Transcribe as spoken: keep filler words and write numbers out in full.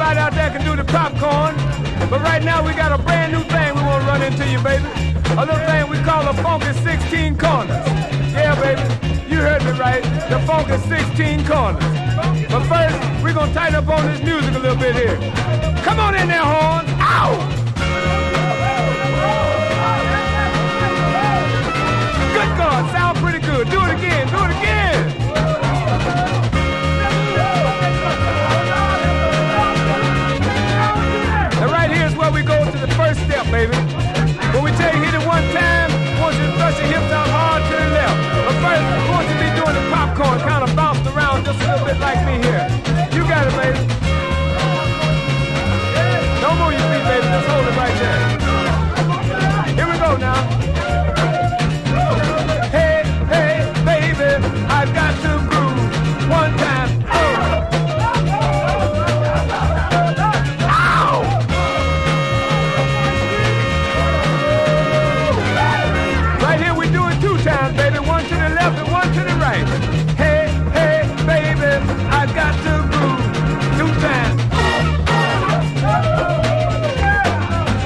Everybody out there can do the popcorn. But right now we got a brand new thing we want to run into you, baby. A little thing we call a funky sixteen corners. Yeah, baby, you heard me right. The funky sixteen corners. But first, we're going to tighten up on this music a little bit here. Come on in there, horns. Ow! Good God, sound pretty good. Do it again, do it again. And right here is where we go to the first step, baby. When we tell you hit it one time, we want you to thrust your hips out hard to the left. But first, we want you to be doing the popcorn, kind of bouncing around just a little bit like me here. You got it, baby. Don't move your feet, baby. Just hold it right there.